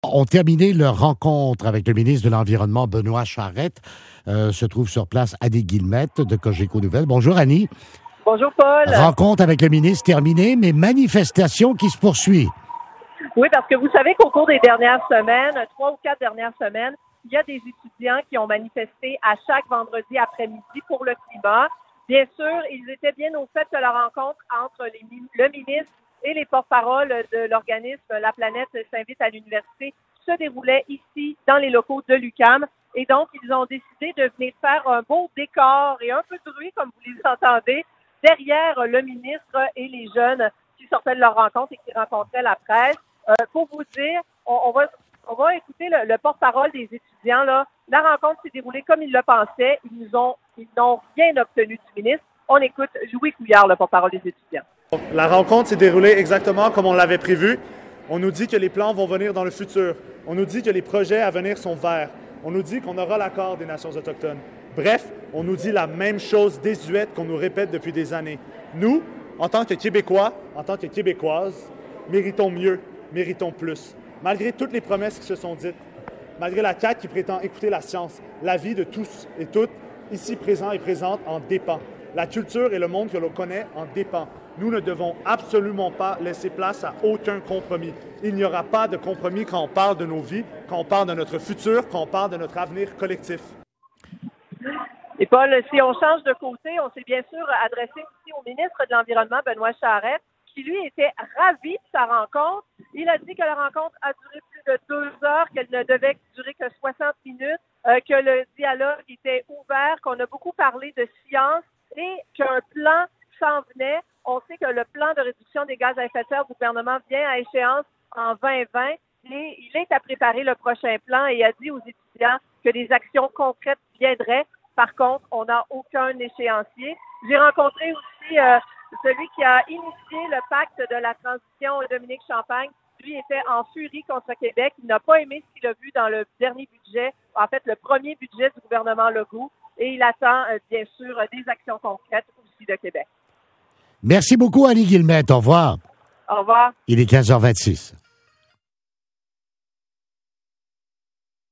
Ont terminé leur rencontre avec le ministre de l'Environnement, Benoît Charette. Se trouve sur place Annie Guillemette de Cogeco Nouvelles. Bonjour Annie. Bonjour Paul. Rencontre avec le ministre terminée, mais manifestation qui se poursuit. Oui, parce que vous savez qu'au cours des dernières semaines, 3 ou 4 dernières semaines, il y a des étudiants qui ont manifesté à chaque vendredi après-midi pour le climat. Bien sûr, ils étaient bien au fait de la rencontre entre le ministre et les porte-paroles de l'organisme La Planète s'invite à l'université se déroulait ici, dans les locaux de l'UQAM. Et donc, ils ont décidé de venir faire un beau décor et un peu de bruit, comme vous les entendez, derrière le ministre et les jeunes qui sortaient de leur rencontre et qui rencontraient la presse. Pour vous dire, on va écouter le porte-parole des étudiants. Là. La rencontre s'est déroulée comme ils le pensaient. Ils n'ont rien obtenu du ministre. On écoute Louis Couillard, le porte-parole des étudiants. La rencontre s'est déroulée exactement comme on l'avait prévu. On nous dit que les plans vont venir dans le futur. On nous dit que les projets à venir sont verts. On nous dit qu'on aura l'accord des nations autochtones. Bref, on nous dit la même chose désuète qu'on nous répète depuis des années. Nous, en tant que Québécois, en tant que Québécoises, méritons mieux, méritons plus. Malgré toutes les promesses qui se sont dites, malgré la CAQ qui prétend écouter la science, la vie de tous et toutes, ici présents et présentes, en dépend. La culture et le monde que l'on connaît en dépend. Nous ne devons absolument pas laisser place à aucun compromis. Il n'y aura pas de compromis quand on parle de nos vies, quand on parle de notre futur, quand on parle de notre avenir collectif. Et Paul, si on change de côté, on s'est bien sûr adressé aussi au ministre de l'Environnement, Benoît Charette, qui lui était ravi de sa rencontre. Il a dit que la rencontre a duré plus de 2 heures, qu'elle ne devait durer que 60 minutes, que le dialogue était ouvert, qu'on a beaucoup parlé de science et qu'un plan s'en venait. On sait que le plan de réduction des gaz à effet de serre du gouvernement vient à échéance en 2020 et il est à préparer le prochain plan et a dit aux étudiants que des actions concrètes viendraient. Par contre, on n'a aucun échéancier. J'ai rencontré aussi celui qui a initié le pacte de la transition, Dominique Champagne. Lui était en furie contre Québec. Il n'a pas aimé ce qu'il a vu dans le dernier budget, en fait le premier budget du gouvernement Legault. Et il attend bien sûr des actions concrètes aussi de Québec. Merci beaucoup Annie Guillemette. Au revoir. Au revoir. Il est 15h26.